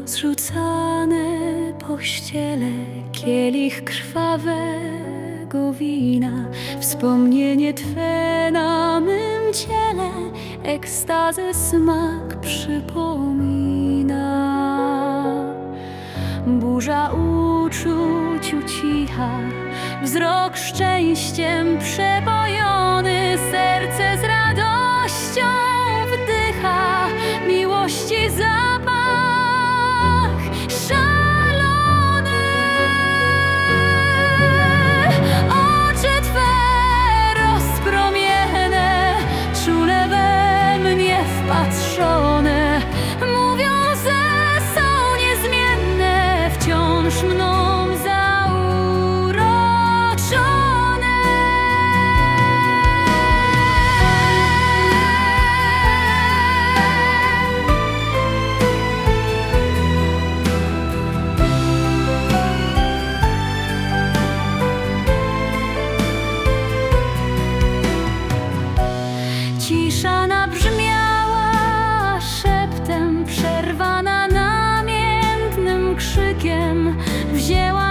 Zrzucane pościele, kielich krwawego wina, wspomnienie Twe na mym ciele ekstazę smak przypomina. Burza uczuć ucicha, wzrok szczęściem przepojony, serce z radością wdycha miłości zapach szalony. Oczy Twe rozpromienne, czule we mnie wpatrzone, mówią, że są niezmienne, wciąż mną cisza nabrzmiała szeptem, przerwana namiętnym krzykiem, wzięła